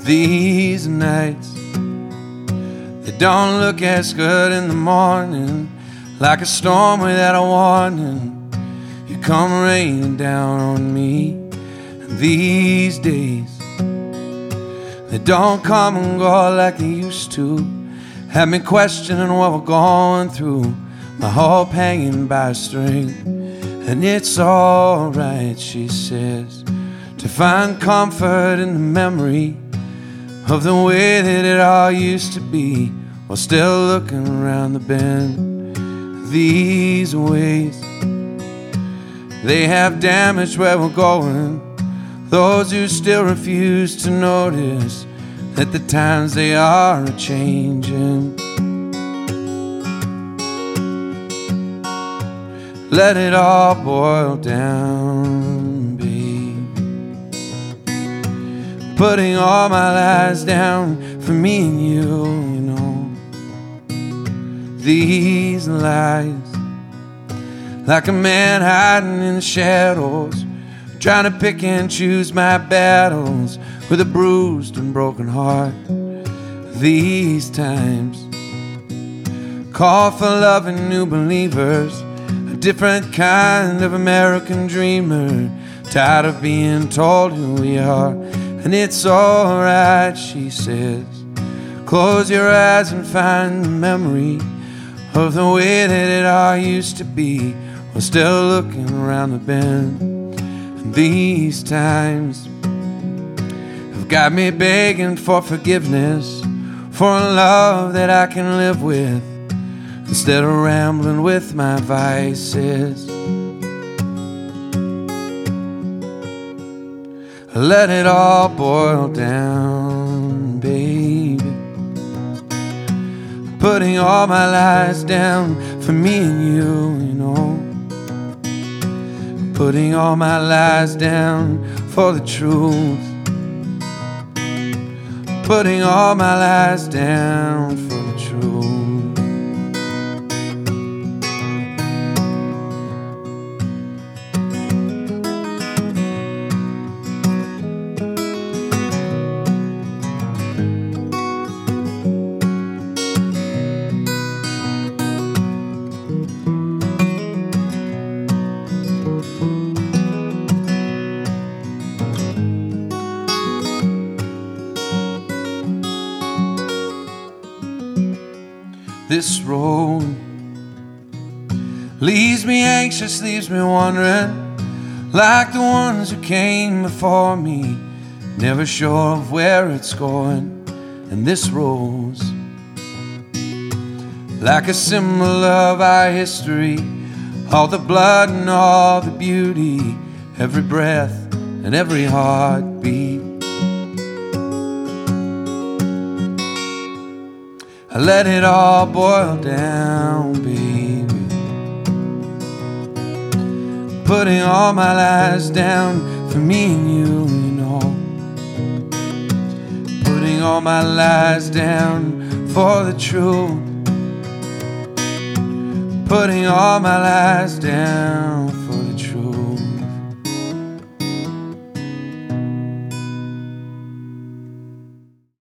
These nights, they don't look as good in the morning, like a storm without a warning. You come raining down on me. And these days, they don't come and go like they used to. Have me questioning what we're going through, my hope hanging by a string. And it's alright, she says, to find comfort in the memory of the way that it all used to be, while still looking around the bend. These ways, they have damaged where we're going. Those who still refuse to notice that the times they are a-changing. Let it all boil down, baby. Putting all my lies down for me and you know. These lies, like a man hiding in the shadows, trying to pick and choose my battles with a bruised and broken heart. These times call for loving new believers, a different kind of American dreamer, tired of being told who we are. And it's alright, she says, close your eyes and find the memory of the way that it all used to be, while still looking around the bend. And these times have got me begging for forgiveness, for a love that I can live with, instead of rambling with my vices. Let it all boil down, baby. Putting all my lies down for me and you know. Putting all my lies down for the truth. Putting all my lies down for the truth. This road leaves me anxious, leaves me wondering, like the ones who came before me, never sure of where it's going. And this rose, like a symbol of our history, all the blood and all the beauty, every breath and every heartbeat. Let it all boil down, baby. Putting all my lies down for me and you know. Putting all my lies down for the truth. Putting all my lies down